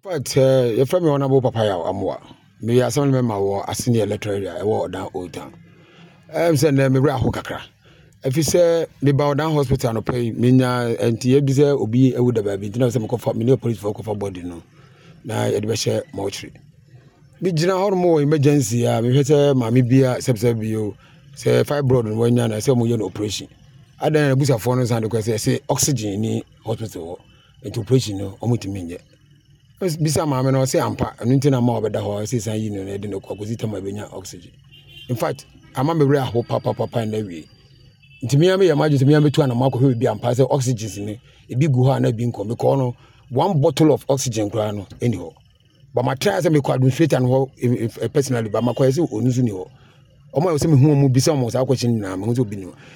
But your friend me honorable papaya amwa. Me assembly member or a senior electoral area or down old town. Send me bra ho kakra. If you say me bow down hospital no pay minya enti e bi say obi e wo da ba bi ntina say me ko for me no police for ko for body no. Na e de be share mortuary. Bi gina hor mo emergency a me hwe say ma me bia sebse bi o say fibroid no wanya na say mo ye no operation. Adan busa for no san de say oxygen ni hospital enti operation no omutimi nye. Bisa maame no say ampa anu ntina ma obeda ho say san yi no na de no kwagozi tama benya oxygen. In fact, ama me wura ho papa na wie. Ntimi ya me ya maji ntimi ya metu ana mako hwe bi ampa say oxygen ni e bi gu ho na bi nko me ko no one bottle of oxygen kra no eni ho. But my try say me ko administrator no personally but my ko say onusu ni ho. Omo say me hu mu bisa mo say question na me hu so bi ni ho.